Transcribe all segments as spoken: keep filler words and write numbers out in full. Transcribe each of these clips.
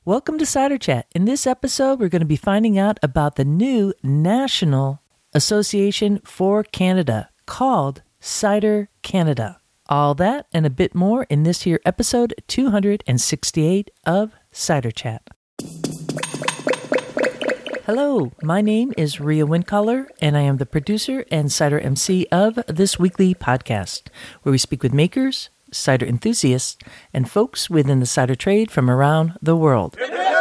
Welcome to Cider Chat. In this episode, we're going to be finding out about the new National Association for Canada called Cider Canada. All that and a bit more in this here episode two hundred sixty-eight of Cider Chat. Hello, my name is Rhea Windcaller, and I am the producer and cider M C of this weekly podcast, where we speak with makers, cider enthusiasts, and folks within the cider trade from around the world.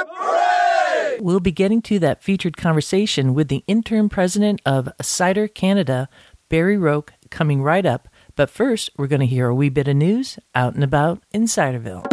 We'll be getting to that featured conversation with the interim president of Cider Canada, Barry Roque, coming right up. But first, we're going to hear a wee bit of news out and about in Ciderville.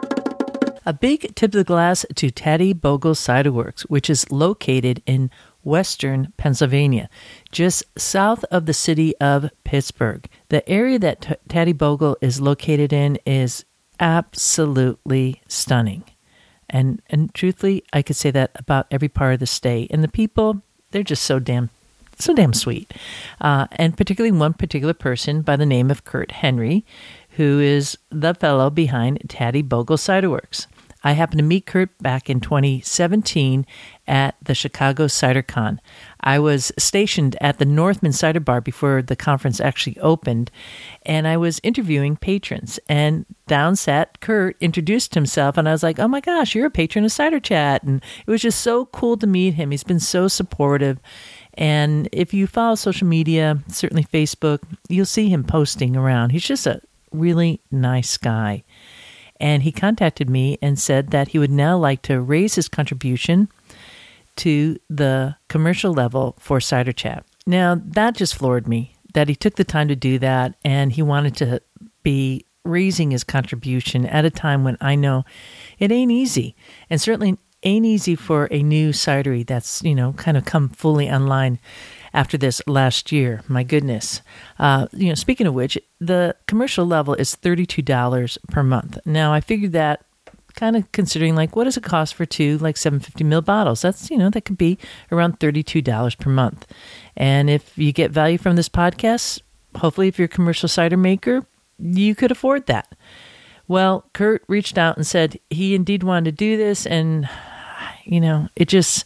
A big tip of the glass to Taddy Bogle Cider Works, which is located in western Pennsylvania, just south of the city of Pittsburgh. The area that T- Taddy Bogle is located in is absolutely stunning. And and truthfully, I could say that about every part of the state. And the people, they're just so damn, so damn sweet. Uh, and particularly one particular person by the name of Kurt Henry, who is the fellow behind Taddy Bogle Cider Works. I happened to meet Kurt back in twenty seventeen at the Chicago CiderCon. I was stationed at the Northman Cider Bar before the conference actually opened, and I was interviewing patrons. And down sat Kurt, introduced himself, and I was like, oh my gosh, you're a patron of Cider Chat. And it was just so cool to meet him. He's been so supportive. And if you follow social media, certainly Facebook, you'll see him posting around. He's just a really nice guy. And he contacted me and said that he would now like to raise his contribution to the commercial level for Cider Chat. Now, that just floored me, that he took the time to do that, and he wanted to be raising his contribution at a time when I know it ain't easy. And certainly ain't easy for a new cidery that's, you know, kind of come fully online after this last year. My goodness. Uh, you know, speaking of which, the commercial level is thirty-two dollars per month. Now, I figured that kind of considering, like, what does it cost for two, like, seven hundred fifty milliliter bottles? That's, you know, that could be around thirty-two dollars per month. And if you get value from this podcast, hopefully if you're a commercial cider maker, you could afford that. Well, Kurt reached out and said he indeed wanted to do this, and, you know, it just...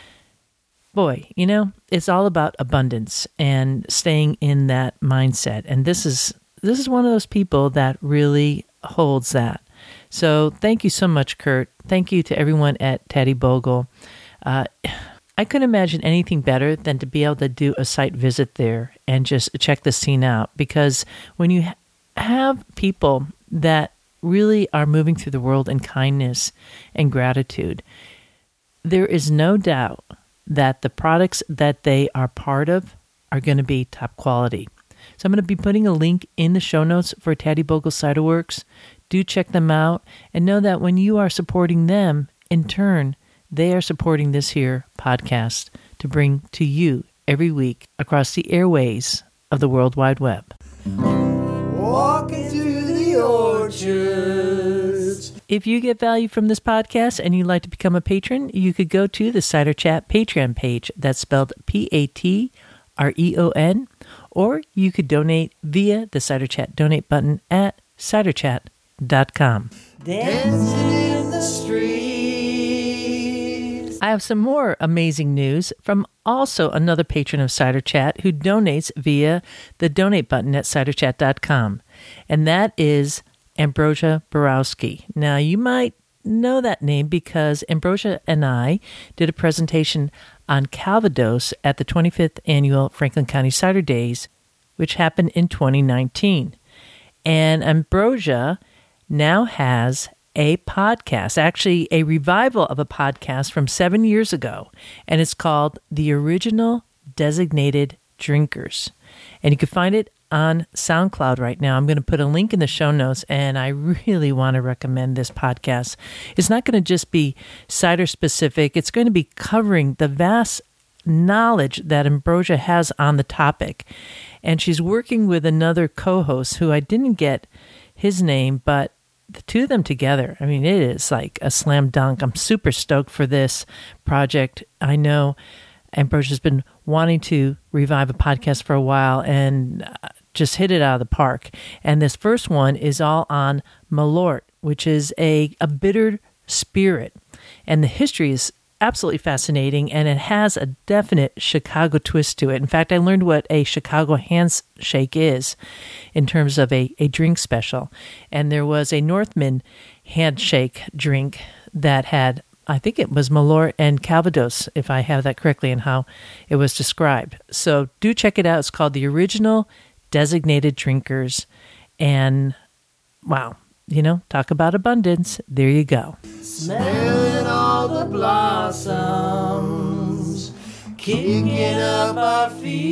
Boy, you know, it's all about abundance and staying in that mindset. And this is this is one of those people that really holds that. So thank you so much, Kurt. Thank you to everyone at Taddy Bogle. Uh, I couldn't imagine anything better than to be able to do a site visit there and just check the scene out. Because when you ha- have people that really are moving through the world in kindness and gratitude, there is no doubt that the products that they are part of are going to be top quality. So I'm going to be putting a link in the show notes for Taddy Bogle Cider Works. Do check them out and know that when you are supporting them, in turn, they are supporting this here podcast to bring to you every week across the airways of the World Wide Web. Walking through the orchards. If you get value from this podcast and you'd like to become a patron, you could go to the Cider Chat Patreon page. That's spelled P A T R E O N. Or you could donate via the Cider Chat donate button at cider chat dot com. Dancing in the streets. I have some more amazing news from also another patron of Cider Chat who donates via the donate button at cider chat dot com. And that is Ambrosia Borowski. Now, you might know that name because Ambrosia and I did a presentation on Calvados at the twenty-fifth Annual Franklin County Cider Days, which happened in twenty nineteen. And Ambrosia now has a podcast, actually a revival of a podcast from seven years ago, and it's called The Original Designated Drinkers. And you can find it on SoundCloud right now. I'm going to put a link in the show notes, and I really want to recommend this podcast. It's not going to just be cider specific. It's going to be covering the vast knowledge that Ambrosia has on the topic. And she's working with another co-host who I didn't get his name, but the two of them together, I mean, it is like a slam dunk. I'm super stoked for this project. I know Ambrosia's been wanting to revive a podcast for a while and just hit it out of the park. And this first one is all on Malort, which is a, a bitter spirit. And the history is absolutely fascinating, and it has a definite Chicago twist to it. In fact, I learned what a Chicago handshake is in terms of a, a drink special. And there was a Northman handshake drink that had, I think it was Malort and Calvados, if I have that correctly, and how it was described. So do check it out. It's called the Original Designated Drinkers. And wow, you know, talk about abundance. There you go. Smelling all the blossoms, kicking up our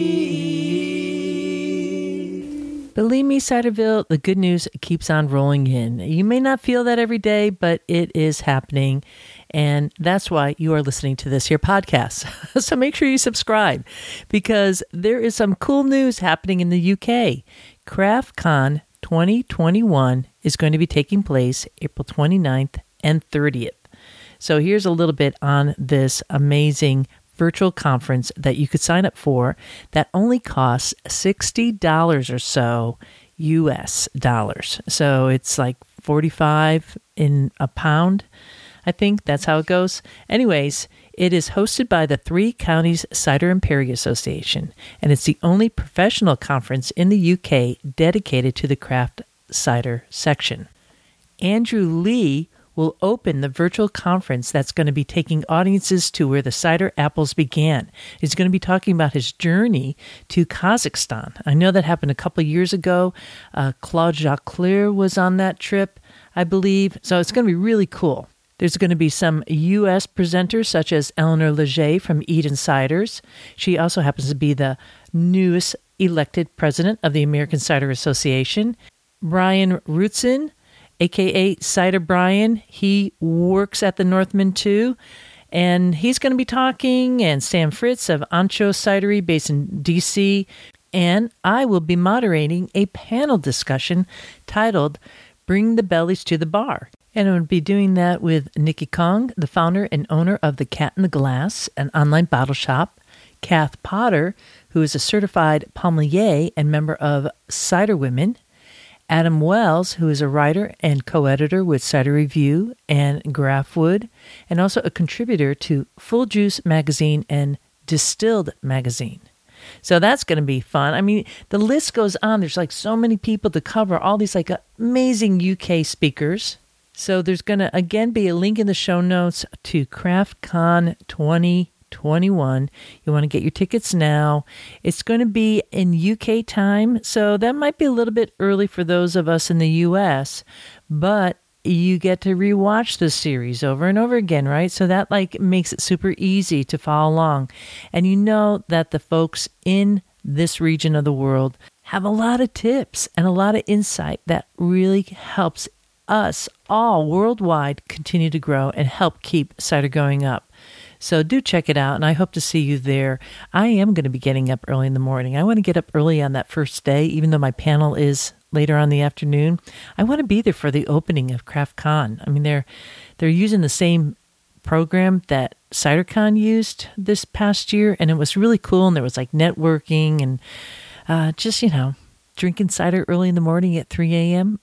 feet. Believe me, Ciderville, the good news keeps on rolling in. You may not feel that every day, but it is happening. And that's why you are listening to this here podcast. So make sure you subscribe, because there is some cool news happening in the U K. CraftCon twenty twenty-one is going to be taking place April twenty-ninth and thirtieth. So here's a little bit on this amazing virtual conference that you could sign up for that only costs sixty dollars or so U S dollars. So it's like forty-five in a pound. I think that's how it goes. Anyways, it is hosted by the Three Counties Cider and Perry Association, and it's the only professional conference in the U K dedicated to the craft cider section. Andrew Lee will open the virtual conference that's going to be taking audiences to where the cider apples began. He's going to be talking about his journey to Kazakhstan. I know that happened a couple of years ago. Uh, Claude Jacquelier was on that trip, I believe. So it's going to be really cool. There's going to be some U S presenters such as Eleanor Leger from Eden Ciders. She also happens to be the newest elected president of the American Cider Association. Brian Rutsin, a k a. Cider Brian, he works at the Northman too, and he's going to be talking, and Sam Fritz of Ancho Cidery based in D C, and I will be moderating a panel discussion titled Bring the Bellies to the Bar. And I would be doing that with Nikki Kong, the founder and owner of The Cat in the Glass, an online bottle shop, Kath Potter, who is a certified sommelier and member of Cider Women, Adam Wells, who is a writer and co-editor with Cider Review and Graphwood, and also a contributor to Full Juice Magazine and Distilled Magazine. So that's going to be fun. I mean, the list goes on. There's like so many people to cover, all these like amazing U K speakers. So there's going to, again, be a link in the show notes to CraftCon twenty twenty-one. You want to get your tickets now. It's going to be in U K time, so that might be a little bit early for those of us in the U S, but you get to rewatch the series over and over again, right? So that like makes it super easy to follow along. And you know that the folks in this region of the world have a lot of tips and a lot of insight that really helps us all worldwide continue to grow and help keep cider going up. So do check it out, and I hope to see you there. I am going to be getting up early in the morning. I want to get up early on that first day, even though my panel is later on in the afternoon. I want to be there for the opening of CraftCon. I mean, they're they're using the same program that CiderCon used this past year, and it was really cool, and there was like networking and uh, just, you know, drinking cider early in the morning at three a.m.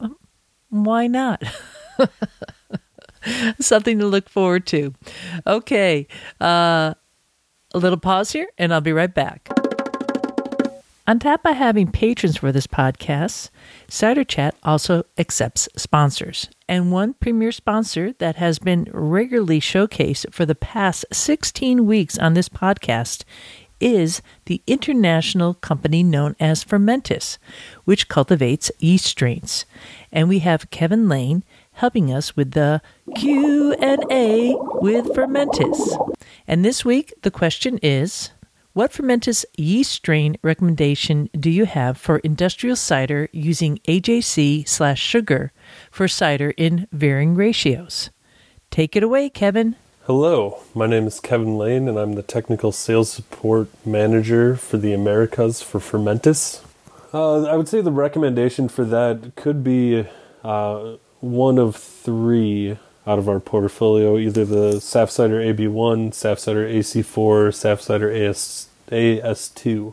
Why not? Something to look forward to. Okay, uh, a little pause here, and I'll be right back. On top of having patrons for this podcast, Cider Chat also accepts sponsors. And one premier sponsor that has been regularly showcased for the past sixteen weeks on this podcast is the international company known as Fermentis, which cultivates yeast strains. And we have Kevin Lane helping us with the Q and A with Fermentis. And this week, the question is, what Fermentis yeast strain recommendation do you have for industrial cider using A J C slash sugar for cider in varying ratios? Take it away, Kevin. Hello, my name is Kevin Lane, and I'm the Technical Sales Support Manager for the Americas for Fermentis. Uh, I would say the recommendation for that could be uh, one of three out of our portfolio, either the Saf Cider A B one, Saf Cider A C four, Saf Cider A S two.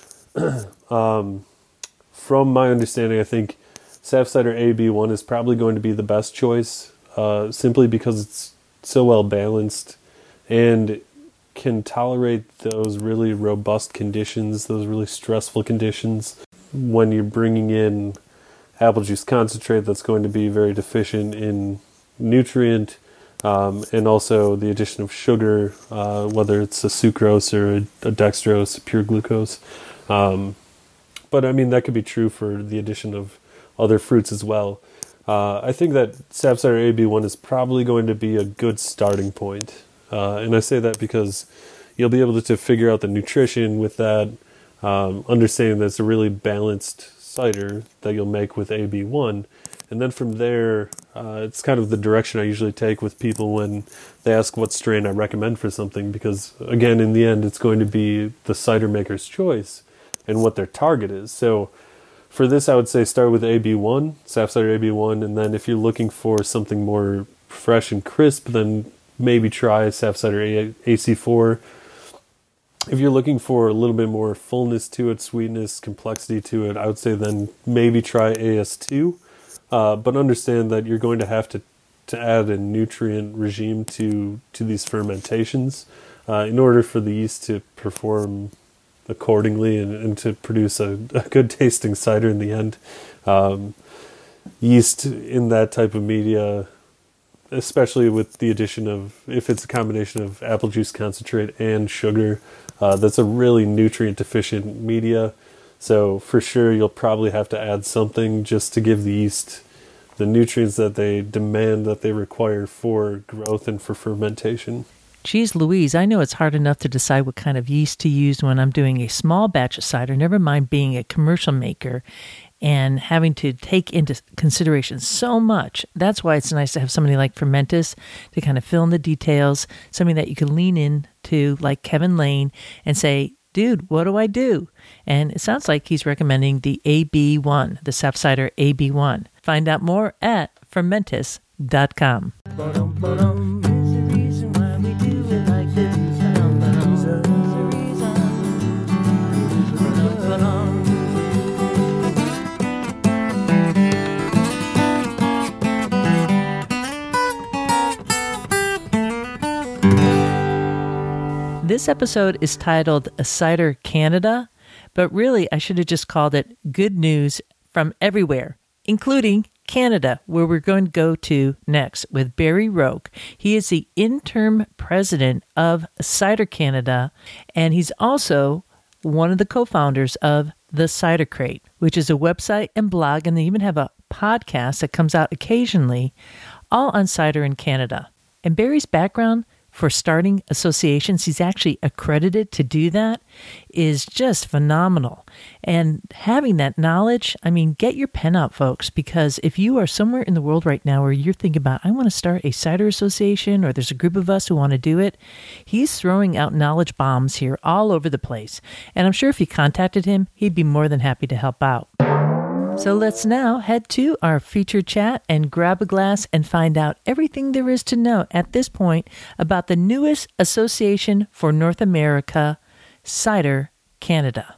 um, from my understanding, I think Saf Cider A B one is probably going to be the best choice, uh, simply because it's so well balanced and can tolerate those really robust conditions, those really stressful conditions when you're bringing in apple juice concentrate that's going to be very deficient in nutrient, um, and also the addition of sugar, uh, whether it's a sucrose or a, a dextrose, a pure glucose. Um, but I mean, that could be true for the addition of other fruits as well. Uh, I think that Sap Cider A B one is probably going to be a good starting point. Uh, and I say that because you'll be able to figure out the nutrition with that, um, understanding that it's a really balanced cider that you'll make with A B one. And then from there, uh, it's kind of the direction I usually take with people when they ask what strain I recommend for something, because again, in the end, it's going to be the cider maker's choice and what their target is. So for this, I would say start with A B one, Sap Cider A B one, and then if you're looking for something more fresh and crisp, then maybe try Sap Cider A C four. If you're looking for a little bit more fullness to it, sweetness, complexity to it, I would say then maybe try A S two. Uh, but understand that you're going to have to, to add a nutrient regime to, to these fermentations uh, in order for the yeast to perform accordingly and, and to produce a, a good tasting cider in the end. Um, yeast in that type of media, especially with the addition of, if it's a combination of apple juice concentrate and sugar, uh, that's a really nutrient deficient media. So for sure, you'll probably have to add something just to give the yeast the nutrients that they demand, that they require for growth and for fermentation. Geez Louise, I know it's hard enough to decide what kind of yeast to use when I'm doing a small batch of cider, never mind being a commercial maker and having to take into consideration so much. That's why it's nice to have somebody like Fermentis to kind of fill in the details, somebody that you can lean in to, like Kevin Lane, and say, dude, what do I do? And it sounds like he's recommending the A B one, the Sap Cider A B one. Find out more at fermentis dot com. This episode is titled A Cider Canada, but really I should have just called it Good News from Everywhere, including Canada, where we're going to go to next with Barry Roque. He is the interim president of Cider Canada, and he's also one of the co-founders of The Cider Crate, which is a website and blog, and they even have a podcast that comes out occasionally, all on cider in Canada. And Barry's background for starting associations, he's actually accredited to do that, is just phenomenal. And having that knowledge, I mean, get your pen out, folks, because if you are somewhere in the world right now where you're thinking about, I want to start a cider association, or there's a group of us who want to do it, he's throwing out knowledge bombs here all over the place. And I'm sure if you contacted him, he'd be more than happy to help out. So let's now head to our feature chat and grab a glass and find out everything there is to know at this point about the newest association for North America, Cider Canada.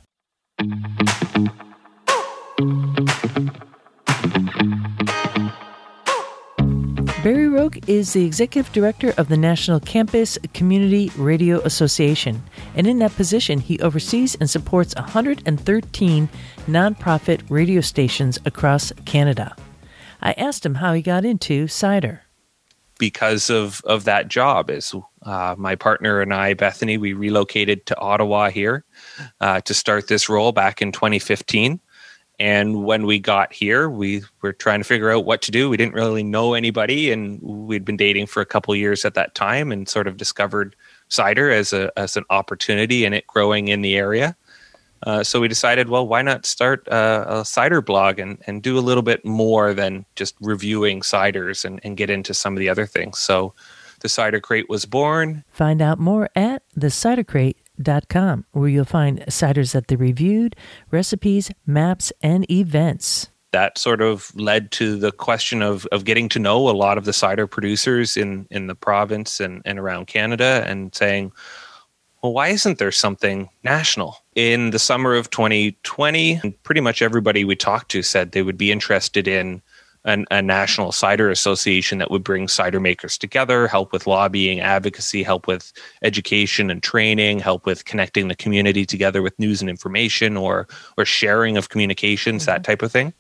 Barry Roque is the executive director of the National Campus Community Radio Association, and in that position, he oversees and supports one hundred thirteen nonprofit radio stations across Canada. I asked him how he got into cider. Because of, of that job, is uh, my partner and I, Bethany, we relocated to Ottawa here uh, to start this role back in twenty fifteen. And when we got here, we were trying to figure out what to do. We didn't really know anybody, and we'd been dating for a couple of years at that time, and sort of discovered cider as a as an opportunity and it growing in the area. Uh, so we decided, well, why not start a, a cider blog and, and do a little bit more than just reviewing ciders and, and get into some of the other things. So the Cider Crate was born. Find out more at the cider crate dot com, where you'll find ciders that they reviewed, recipes, maps, and events. That sort of led to the question of, of getting to know a lot of the cider producers in, in the province and, and around Canada, and saying, well, why isn't there something national? In the summer of twenty twenty, pretty much everybody we talked to said they would be interested in an, a national cider association that would bring cider makers together, help with lobbying, advocacy, help with education and training, help with connecting the community together with news and information or or sharing of communications, mm-hmm. that type of thing.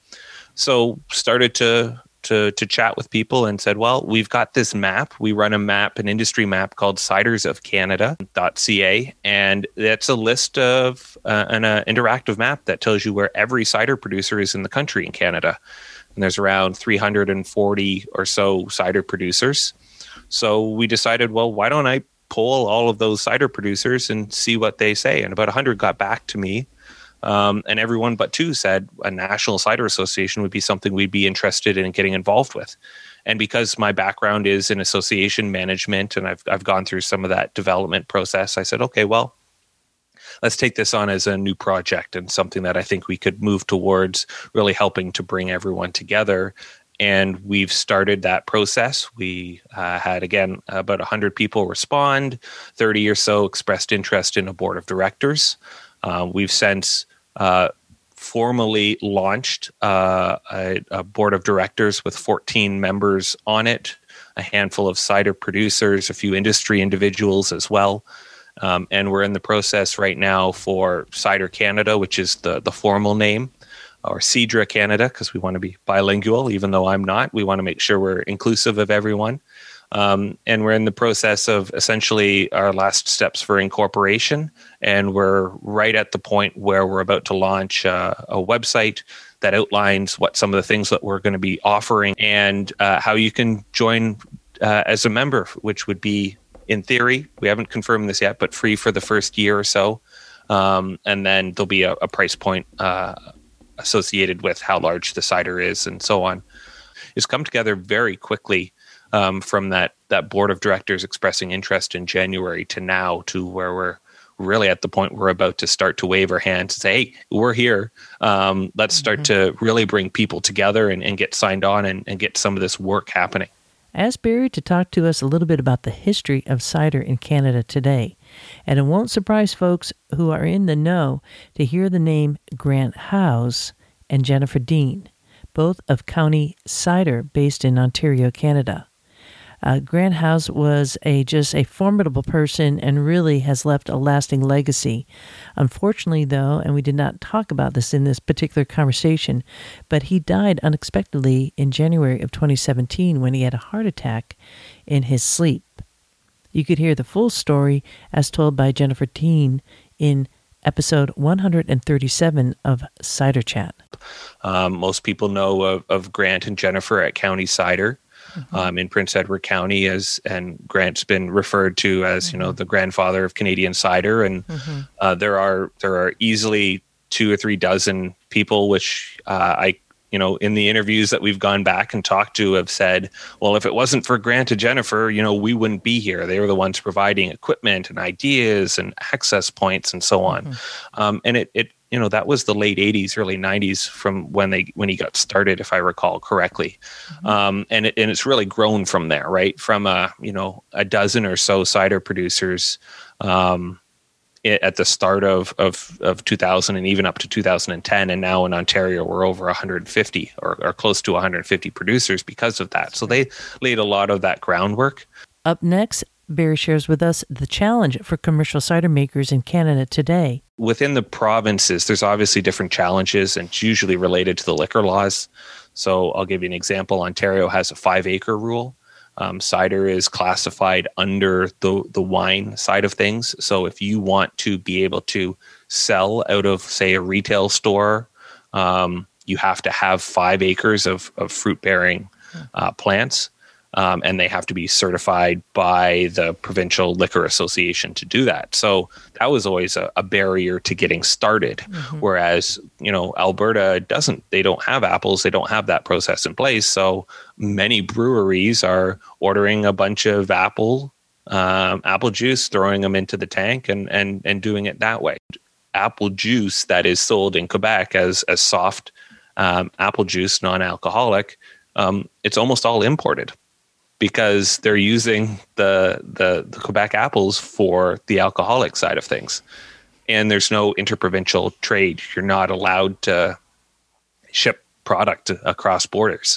So started to to to chat with people and said, well, we've got this map. We run a map, an industry map called ciders of canada dot c a, and it's a list of uh, an uh, interactive map that tells you where every cider producer is in the country in Canada. And there's around three hundred forty or so cider producers. So we decided, well, why don't I poll all of those cider producers and see what they say? And about one hundred got back to me. Um, and everyone but two said a national cider association would be something we'd be interested in getting involved with. And because my background is in association management and I've I've gone through some of that development process, I said, okay, well, let's take this on as a new project and something that I think we could move towards really helping to bring everyone together. And we've started that process. We uh, had, again, about one hundred people respond, thirty or so expressed interest in a board of directors. Uh, we've since uh, formally launched uh, a, a board of directors with fourteen members on it, a handful of cider producers, a few industry individuals as well. Um, and we're in the process right now for Cider Canada, which is the, the formal name, or Cidra Canada, because we want to be bilingual, even though I'm not. We want to make sure we're inclusive of everyone. Um, and we're in the process of essentially our last steps for incorporation. And we're right at the point where we're about to launch uh, a website that outlines what some of the things that we're going to be offering and uh, how you can join uh, as a member, which would be, in theory, we haven't confirmed this yet, but free for the first year or so. Um, and then there'll be a, a price point uh, associated with how large the cider is and so on. It's come together very quickly. Um, from that that board of directors expressing interest in January to now, to where we're really at the point we're about to start to wave our hands and say, hey, we're here. Um, let's start mm-hmm. to really bring people together and, and get signed on and, and get some of this work happening. I asked Barry to talk to us a little bit about the history of cider in Canada today. And it won't surprise folks who are in the know to hear the name Grant Howes and Jennifer Dean, both of County Cider based in Ontario, Canada. Uh, Grant Howes was a just a formidable person and really has left a lasting legacy. Unfortunately, though, and we did not talk about this in this particular conversation, but he died unexpectedly in January of twenty seventeen when he had a heart attack in his sleep. You could hear the full story as told by Jennifer Dean in episode one hundred thirty-seven of Cider Chat. Um, most people know of, of Grant and Jennifer at County Cider. Mm-hmm. Um, in Prince Edward County, as and Grant's been referred to as mm-hmm. you know the grandfather of Canadian cider, and mm-hmm. uh, there are there are easily two or three dozen people which uh, I you know in the interviews that we've gone back and talked to have said, well, if it wasn't for Grant and Jennifer, you know we wouldn't be here. They were the ones providing equipment and ideas and access points and so on, mm-hmm. um, and it it. You know, that was the late eighties, early nineties from when they when he got started, if I recall correctly. Mm-hmm. Um, and, it, and it's really grown from there, right? From, a, you know, a dozen or so cider producers um, it, at the start of, of, of two thousand and even up to two thousand ten. And now in Ontario, we're over one hundred fifty or, or close to one hundred fifty producers because of that. So they laid a lot of that groundwork. Up next, Barry shares with us the challenge for commercial cider makers in Canada today. Within the provinces, there's obviously different challenges, and it's usually related to the liquor laws. So I'll give you an example. Ontario has a five-acre rule. Um, cider is classified under the, the wine side of things. So if you want to be able to sell out of, say, a retail store, um, you have to have five acres of, of fruit-bearing uh, plants. Um, and they have to be certified by the Provincial Liquor Association to do that. So that was always a, a barrier to getting started. Mm-hmm. Whereas, you know, Alberta doesn't, they don't have apples, they don't have that process in place. So many breweries are ordering a bunch of apple, um, apple juice, throwing them into the tank and, and, and doing it that way. Apple juice that is sold in Quebec as, as soft um, apple juice, non-alcoholic, um, it's almost all imported, because they're using the, the the Quebec apples for the alcoholic side of things. And there's no interprovincial trade. You're not allowed to ship product across borders.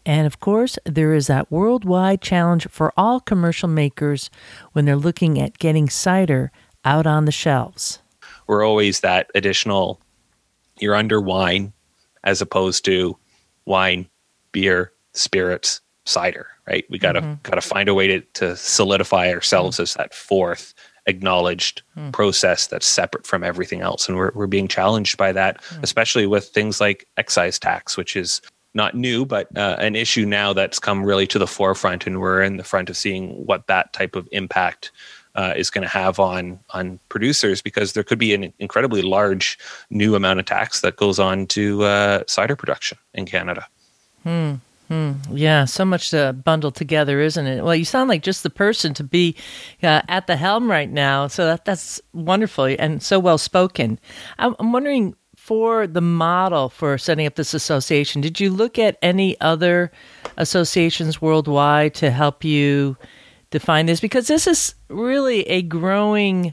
And of course, there is that worldwide challenge for all commercial makers when they're looking at getting cider out on the shelves. We're always that additional, you're under wine as opposed to wine, beer, spirits, cider, right? We gotta mm-hmm. gotta find a way to, to solidify ourselves mm-hmm. as that fourth acknowledged mm. process that's separate from everything else. And we're we're being challenged by that, mm. especially with things like excise tax, which is not new, but uh, an issue now that's come really to the forefront, and we're in the front of seeing what that type of impact uh, is going to have on on producers, because there could be an incredibly large new amount of tax that goes on to uh, cider production in Canada. Hmm. Hmm. Yeah, so much to bundle together, isn't it? Well, you sound like just the person to be uh, at the helm right now, so that that's wonderful and so well spoken. I'm, I'm wondering, for the model for setting up this association, did you look at any other associations worldwide to help you define this? Because this is really a growing,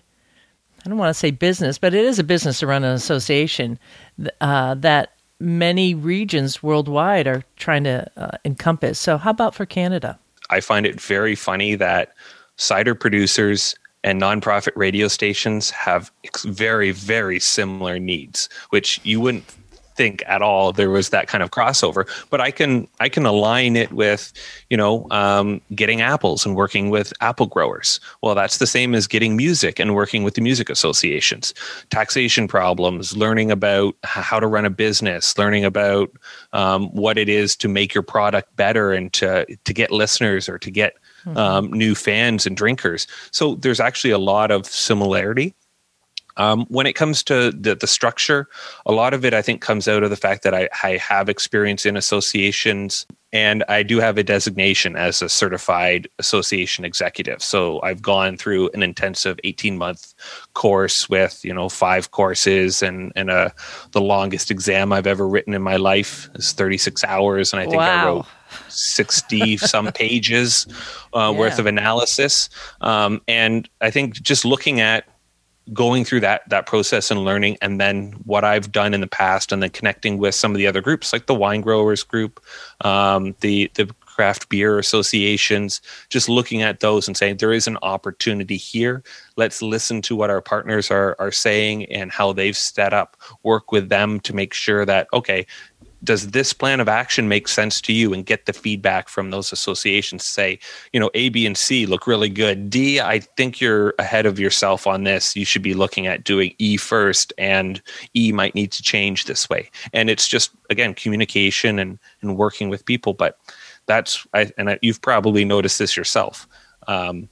I don't want to say business, but it is a business to run an association uh, that many regions worldwide are trying to uh, encompass. So how about for Canada? I find it very funny that cider producers and nonprofit radio stations have very, very similar needs, which you wouldn't think at all there was that kind of crossover. But I can I can align it with, you know, um, getting apples and working with apple growers. Well, that's the same as getting music and working with the music associations. Taxation problems, learning about how to run a business, learning about um, what it is to make your product better and to to get listeners or to get mm-hmm. um, new fans and drinkers. So there's actually a lot of similarity. Um, when it comes to the, the structure, a lot of it, I think, comes out of the fact that I, I have experience in associations, and I do have a designation as a certified association executive. So I've gone through an intensive eighteen-month course with, you know, five courses, and, and a, the longest exam I've ever written in my life is thirty-six hours, and I think wow. I wrote sixty-some pages uh, yeah. worth of analysis. Um, and I think just looking at going through that that process and learning, and then what I've done in the past, and then connecting with some of the other groups like the wine growers group, um, the the craft beer associations, just looking at those and saying there is an opportunity here. Let's listen to what our partners are are saying and how they've set up, work with them to make sure that, okay, does this plan of action make sense to you, and get the feedback from those associations. Say, you know, A, B, and C look really good. D, I think you're ahead of yourself on this. You should be looking at doing E first, and E might need to change this way. And it's just, again, communication and, and working with people. But that's, I, and I, you've probably noticed this yourself. Um,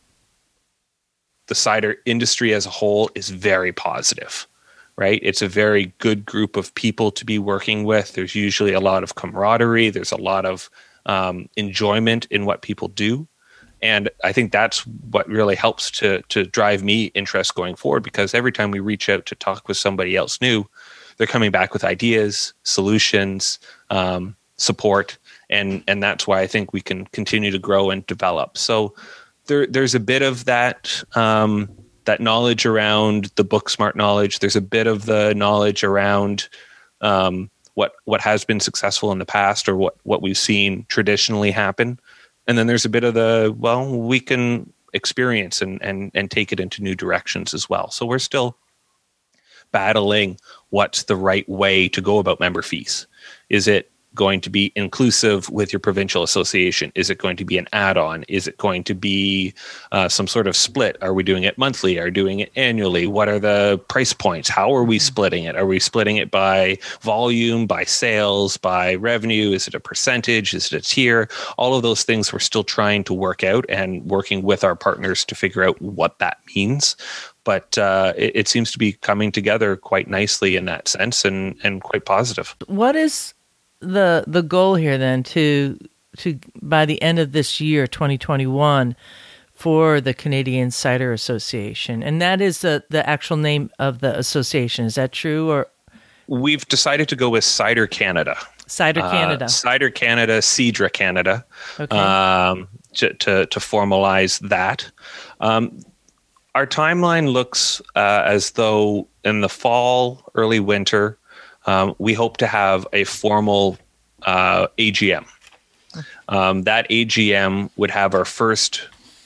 the cider industry as a whole is very positive. Right? It's a very good group of people to be working with. There's usually a lot of camaraderie. There's a lot of um, enjoyment in what people do. And I think that's what really helps to to drive me interest going forward, because every time we reach out to talk with somebody else new, they're coming back with ideas, solutions, um, support. And, and that's why I think we can continue to grow and develop. So there there's a bit of that um that knowledge around the book Smart Knowledge. There's a bit of the knowledge around um, what what has been successful in the past, or what, what we've seen traditionally happen. And then there's a bit of the, well, we can experience and, and, and take it into new directions as well. So we're still battling what's the right way to go about member fees. Is it going to be inclusive with your provincial association? Is it going to be an add-on? Is it going to be uh, some sort of split? Are we doing it monthly? Are we doing it annually? What are the price points? How are we splitting it? Are we splitting it by volume, by sales, by revenue? Is it a percentage? Is it a tier? All of those things we're still trying to work out, and working with our partners to figure out what that means. But uh, it, it seems to be coming together quite nicely in that sense, and, and quite positive. What is the the goal here then, to to by the end of this year, twenty twenty-one, for the Canadian Cider Association? And that is the the actual name of the association. Is that true? Or we've decided to go with Cider Canada. Cider Canada. Uh, Cider Canada, Cidra Canada. Okay. Um, to, to to formalize that. Um, our timeline looks uh, as though in the fall, early winter, Um, we hope to have a formal uh, A G M. Um, that A G M would have our first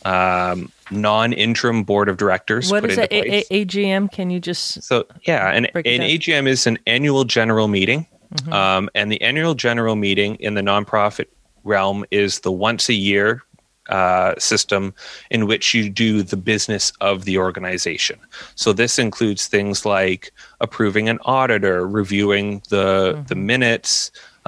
um, non-interim board of directors What put is into a- place. a- AGM? Can you just So yeah, an, break it an down? A G M is an annual general meeting, um, and the annual general meeting in the nonprofit realm is the once a year uh, system in which you do the business of the organization. So this includes things like approving an auditor, reviewing the the minutes,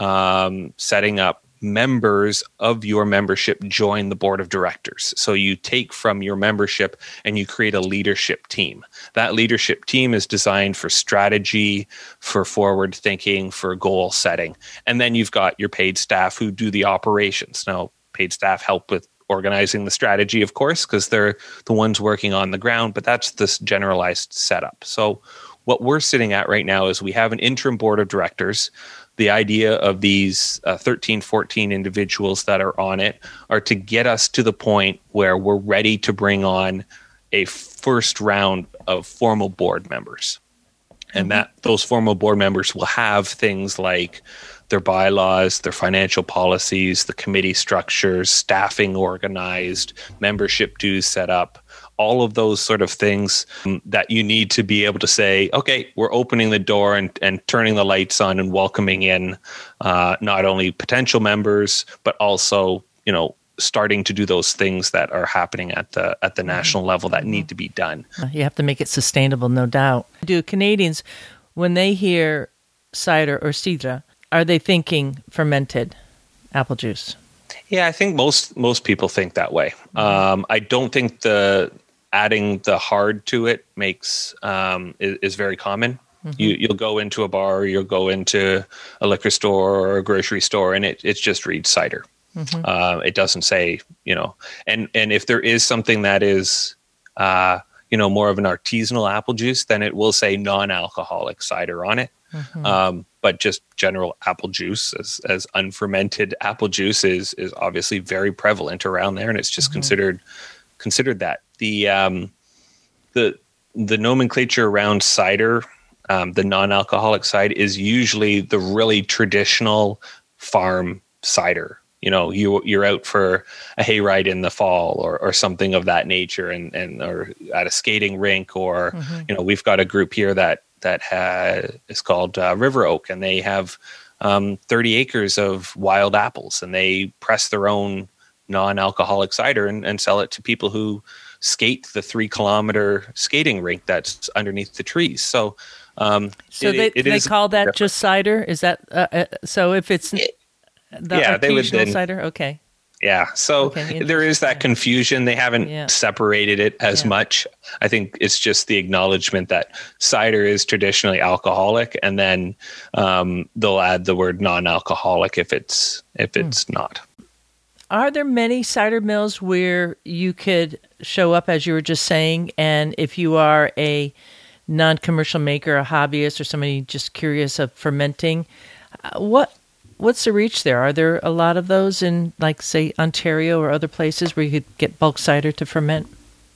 um, setting up members of your membership join the board of directors. So you take from your membership and you create a leadership team. That leadership team is designed for strategy, for forward thinking, for goal setting. And then you've got your paid staff who do the operations. Now, paid staff help with organizing the strategy, of course, because they're the ones working on the ground, but that's this generalized setup. So what we're sitting at right now is we have an interim board of directors. The idea of these uh, thirteen, fourteen individuals that are on it are to get us to the point where we're ready to bring on a first round of formal board members. And that those formal board members will have things like their bylaws, their financial policies, the committee structures, staffing organized, membership dues set up, all of those sort of things um, that you need to be able to say, okay, we're opening the door and, and turning the lights on and welcoming in uh, not only potential members, but also, you know, starting to do those things that are happening at the at the national level that need to be done. You have to make it sustainable, no doubt. Do Canadians, when they hear cider or cidre, are they thinking fermented apple juice? Yeah, I think most most people think that way. Um, I don't think the adding the hard to it makes um, is, is very common. Mm-hmm. You, you'll go into a bar, or you'll go into a liquor store or a grocery store, and it it just reads cider. Mm-hmm. Uh, it doesn't say, you know, and and if there is something that is, uh, you know, more of an artisanal apple juice, then it will say non-alcoholic cider on it. Mm-hmm. Um, but just general apple juice as, as unfermented apple juice is, is obviously very prevalent around there. And it's just mm-hmm. considered, considered that the, um, the, the nomenclature around cider, um, the non-alcoholic side is usually the really traditional farm cider. You know, you, you're out for a hayride in the fall or, or something of that nature and, and, or at a skating rink or, mm-hmm. you know, we've got a group here that, that ha- is called uh, River Oak, and they have um, thirty acres of wild apples, and they press their own non-alcoholic cider and, and sell it to people who skate the three kilometer skating rink that's underneath the trees. So, um, so it, they, it they is call that different. Just cider? Is that uh, uh, so? If it's It, the yeah, they would artisanal then, cider, okay. Yeah, so Okay, there is that confusion. They haven't Yeah. separated it as Yeah. much. I think it's just the acknowledgement that cider is traditionally alcoholic, and then um, they'll add the word non-alcoholic if it's if it's mm. not. Are there many cider mills where you could show up, as you were just saying, and if you are a non-commercial maker, a hobbyist, or somebody just curious of fermenting, uh, what what's the reach there? Are there a lot of those in, like, say, Ontario or other places where you could get bulk cider to ferment?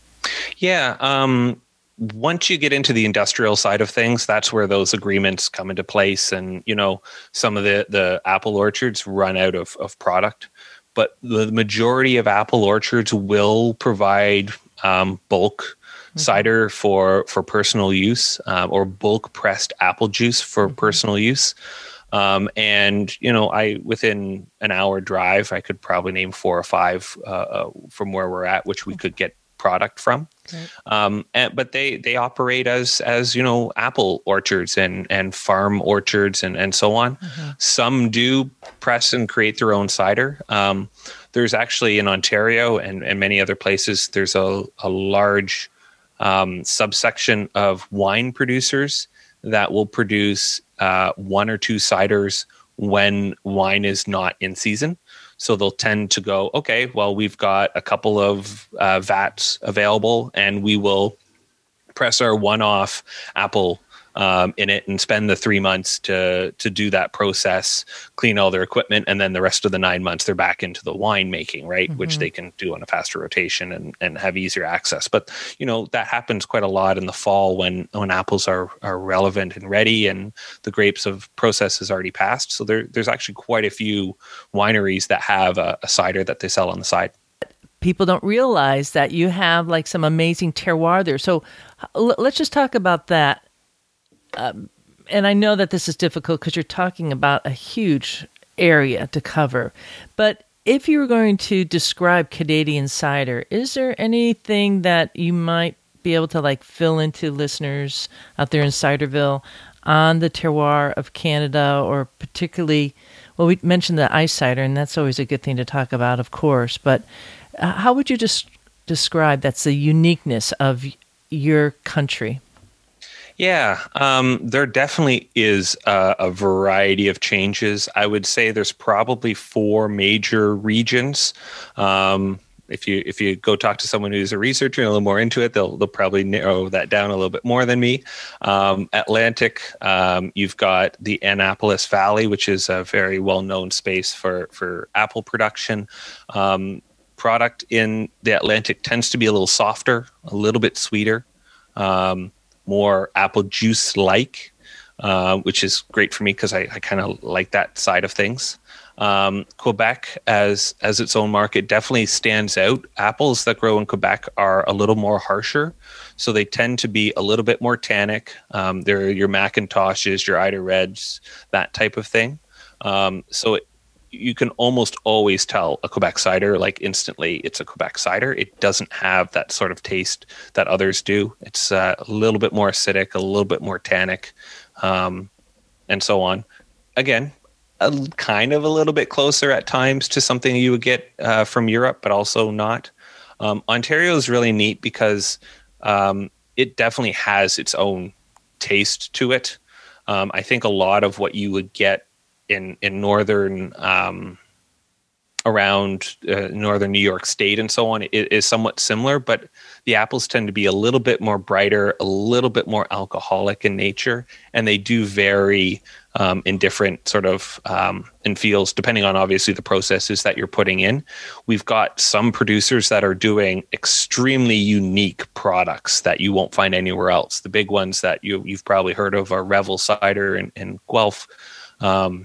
Yeah. Um, once you get into the industrial side of things, that's where those agreements come into place. And, you know, some of the, the apple orchards run out of, of product. But the majority of apple orchards will provide um, bulk mm-hmm. cider for, for personal use um, or bulk pressed apple juice for mm-hmm. personal use. Um, and, you know, I within an hour drive, I could probably name four or five uh, uh, from where we're at, which we could get product from. Okay. Um, and, but they, they operate as, as, you know, apple orchards and, and farm orchards and, and so on. Mm-hmm. Some do press and create their own cider. Um, there's actually in Ontario and, and many other places, there's a, a large um, subsection of wine producers that will produce uh, one or two ciders when wine is not in season. So they'll tend to go, okay, well, we've got a couple of uh, vats available, and we will press our one-off apple um, in it and spend the three months to to do that process, clean all their equipment, and then the rest of the nine months they're back into the wine making, right? Mm-hmm. Which they can do on a faster rotation and, and have easier access. But you know that happens quite a lot in the fall when when apples are are relevant and ready, and the grapes of process is already passed. So there there's actually quite a few wineries that have a, a cider that they sell on the side. People don't realize that you have like some amazing terroir there. So l- let's just talk about that. Um, and I know that this is difficult because you're talking about a huge area to cover. But if you were going to describe Canadian cider, is there anything that you might be able to like fill into listeners out there in Ciderville on the terroir of Canada, or particularly, well, we mentioned the ice cider, and that's always a good thing to talk about, of course. But uh, how would you just describe that's the uniqueness of your country? Yeah, um, there definitely is a, a variety of changes. I would say there's probably four major regions. Um, if you if you go talk to someone who's a researcher and a little more into it, they'll they'll probably narrow that down a little bit more than me. Um, Atlantic, um, you've got the Annapolis Valley, which is a very well known space for for apple production. Um, product in the Atlantic tends to be a little softer, a little bit sweeter. Um, more apple juice like, uh, which is great for me because I, I kind of like that side of things. Um, Quebec as as its own market definitely stands out. Apples that grow in Quebec are a little more harsher, so they tend to be a little bit more tannic. Um, they're your Macintoshes, your Ida Reds, that type of thing. Um, so it, you can almost always tell a Quebec cider, like instantly it's a Quebec cider. It doesn't have that sort of taste that others do. It's uh, a little bit more acidic, a little bit more tannic, um, and so on. Again, a, kind of a little bit closer at times to something you would get uh, from Europe, but also not. Um, Ontario is really neat because um, it definitely has its own taste to it. Um, I think a lot of what you would get in in northern um, around uh, northern New York State and so on it is somewhat similar, but the apples tend to be a little bit more brighter, a little bit more alcoholic in nature, and they do vary um, in different sort of um, in fields depending on obviously the processes that you're putting in. We've got some producers that are doing extremely unique products that you won't find anywhere else. The big ones that you you've probably heard of are Revel Cider and, and Guelph. Um,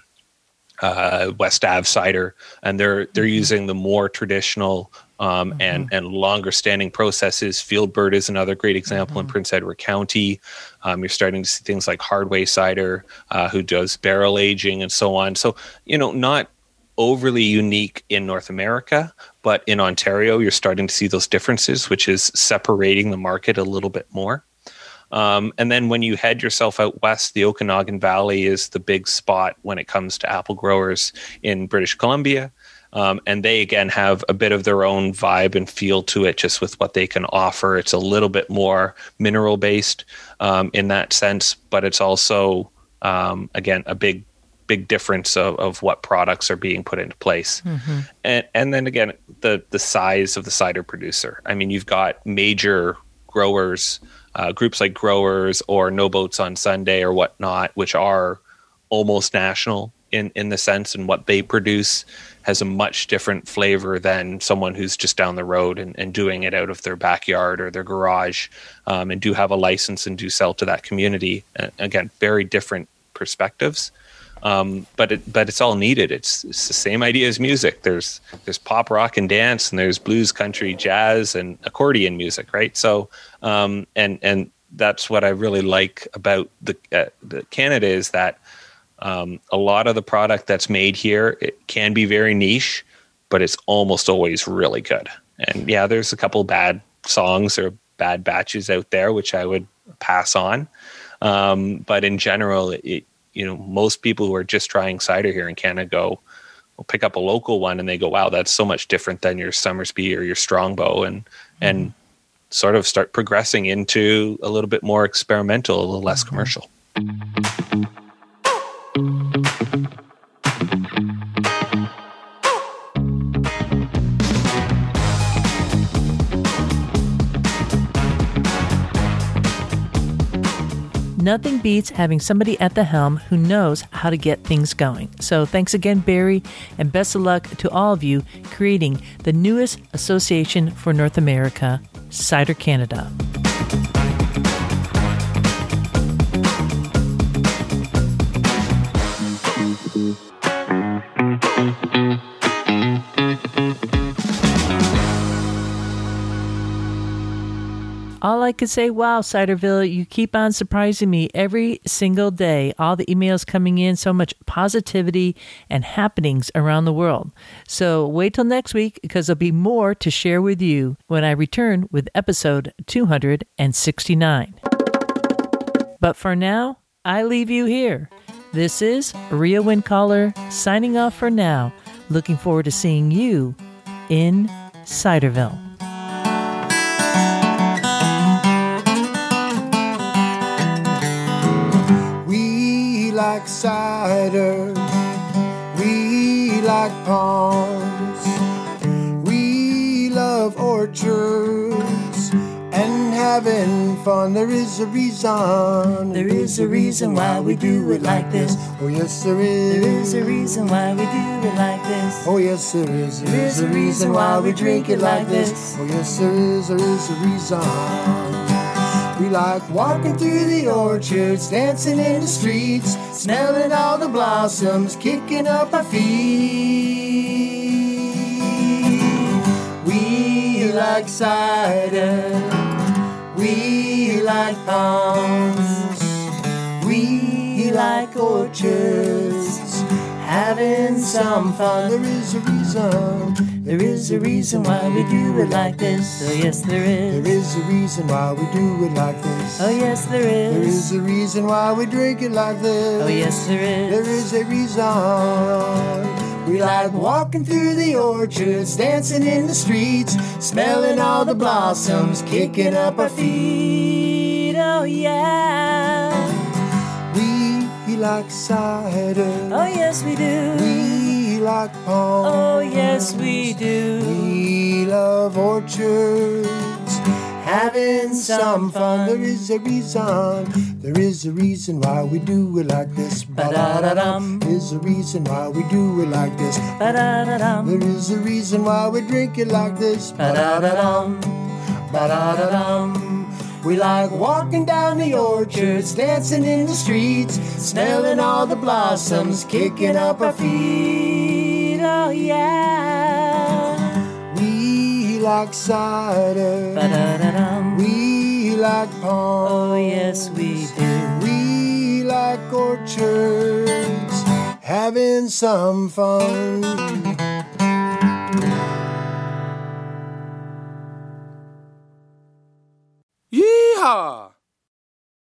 uh, West Ave cider, and they're they're mm-hmm. using the more traditional um, mm-hmm. and and longer standing processes. Fieldbird is another great example mm-hmm. in Prince Edward County. Um, you're starting to see things like Hardway Cider, uh, who does barrel aging and so on. So you know, not overly unique in North America, but in Ontario, you're starting to see those differences, which is separating the market a little bit more. Um, and then when you head yourself out west, the Okanagan Valley is the big spot when it comes to apple growers in British Columbia. Um, and they, again, have a bit of their own vibe and feel to it just with what they can offer. It's a little bit more mineral-based um, in that sense, but it's also, um, again, a big, big difference of, of what products are being put into place. Mm-hmm. And, and then, again, the, the size of the cider producer. I mean, you've got major growers, Uh, groups like Growers or No Boats on Sunday or whatnot, which are almost national in, in the sense, and what they produce has a much different flavor than someone who's just down the road and, and doing it out of their backyard or their garage, um, and do have a license and do sell to that community. Uh, again, very different perspectives. Um, but it, but it's all needed. It's it's the same idea as music. There's there's pop, rock, and dance, and there's blues, country, jazz, and accordion music, right? So, um, and and that's what I really like about the, uh, the Canada is that um, a lot of the product that's made here, it can be very niche, but it's almost always really good. And yeah, there's a couple bad songs or bad batches out there, which I would pass on. Um, but in general, it you know, most people who are just trying cider here in Canada go, will pick up a local one and they go, wow, that's so much different than your Somersby or your Strongbow, and mm-hmm. and sort of start progressing into a little bit more experimental, a little less mm-hmm. commercial. Nothing beats having somebody at the helm who knows how to get things going. So thanks again, Barry, and best of luck to all of you creating the newest association for North America, Cider Canada. All I could say, wow, Ciderville, you keep on surprising me every single day. All the emails coming in, so much positivity and happenings around the world. So wait till next week because there'll be more to share with you when I return with episode two hundred sixty-nine. But for now, I leave you here. This is Rhea Windcaller signing off for now. Looking forward to seeing you in Ciderville. Like cider, we like palms, we love orchards and having fun. There is a reason, there is a reason why we do it like this. Oh yes there is, there is a reason why we do it like this. Oh yes there is, there is a reason why we drink it like this. Oh yes there is, there is a reason. We like walking through the orchards, dancing in the streets, smelling all the blossoms, kicking up our feet. We like cider, we like palms, we like orchards, having some fun. There is a reason, there is a reason why we do it like this. Oh yes there is, there is a reason why we do it like this. Oh yes there is, there is a reason why we drink it like this. Oh yes there is, there is a reason. We like walking through the orchards, dancing in the streets, smelling all the blossoms, kicking up our feet. Oh yeah. We like cider. Oh yes we do. We like palms. Oh yes we do. We love orchards, having some fun. There is a reason, there is a reason why we do it like this. Ba-da-da-dum. There is a reason why we do it like this. Ba-da-da-dum. There is a reason why we drink it like this. Ba-da-da-dum. Ba-da-da-dum. We like walking down the orchards, dancing in the streets, smelling all the blossoms, kicking up our feet. Oh yeah. We like cider. Ba-da-da-dum. We like palms. Oh yes we do. We like orchards, having some fun. Yeehaw!